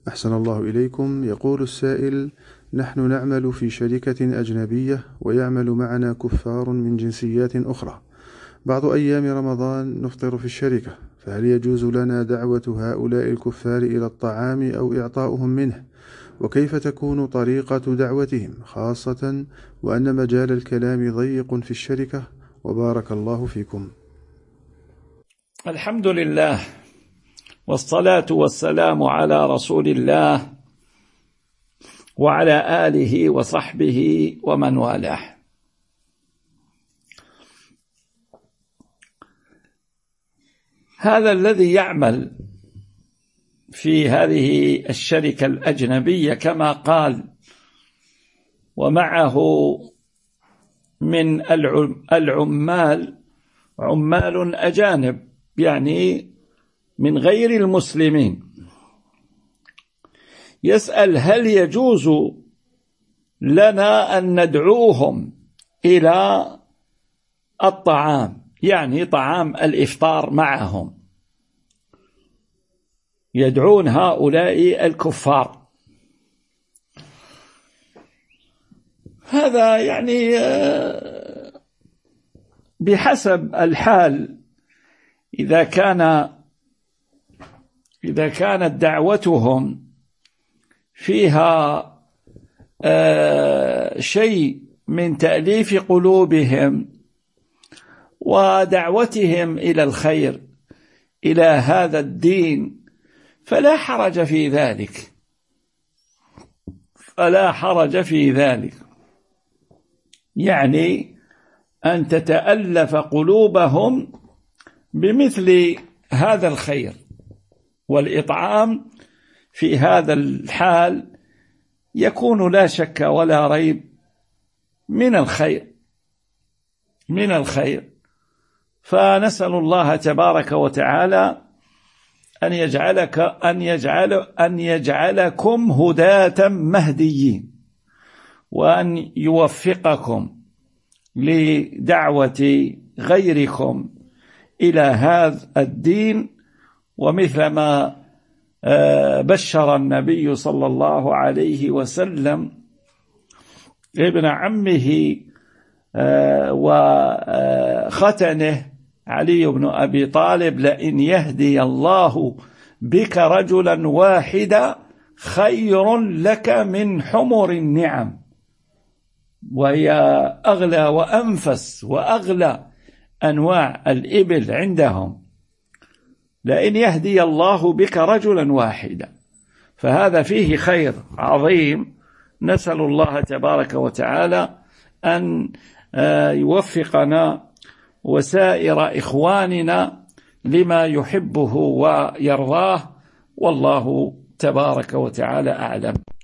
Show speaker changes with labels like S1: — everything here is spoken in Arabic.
S1: أحسن الله إليكم. يقول السائل: نحن نعمل في شركة أجنبية ويعمل معنا كفار من جنسيات أخرى. بعض أيام رمضان نفطر في الشركة، فهل يجوز لنا دعوة هؤلاء الكفار إلى الطعام أو إعطاؤهم منه؟ وكيف تكون طريقة دعوتهم، خاصة وأن مجال الكلام ضيق في الشركة؟ وبارك الله فيكم.
S2: الحمد لله، والصلاة والسلام على رسول الله وعلى آله وصحبه ومن والاه. هذا الذي يعمل في هذه الشركة الأجنبية كما قال، ومعه من العمال عمال أجانب، يعني من غير المسلمين، يسأل: هل يجوز لنا أن ندعوهم إلى الطعام، يعني طعام الإفطار معهم، يدعون هؤلاء الكفار؟ هذا يعني بحسب الحال. إذا كانت دعوتهم فيها شيء من تأليف قلوبهم ودعوتهم إلى الخير، إلى هذا الدين، فلا حرج في ذلك، فلا حرج في ذلك. يعني أن تتألف قلوبهم بمثل هذا الخير، والإطعام في هذا الحال يكون لا شك ولا ريب من الخير. فنسأل الله تبارك وتعالى أن يجعلكم هداة مهديين، وأن يوفقكم لدعوة غيركم إلى هذا الدين. ومثل ما بشر النبي صلى الله عليه وسلم ابن عمه وختنه علي بن أبي طالب: لئن يهدي الله بك رجلا واحدا خير لك من حمر النعم، وهي أغلى وأنفس وأغلى أنواع الإبل عندهم. لئن يهدي الله بك رجلا واحدا، فهذا فيه خير عظيم. نسأل الله تبارك وتعالى أن يوفقنا وسائر إخواننا لما يحبه ويرضاه، والله تبارك وتعالى أعلم.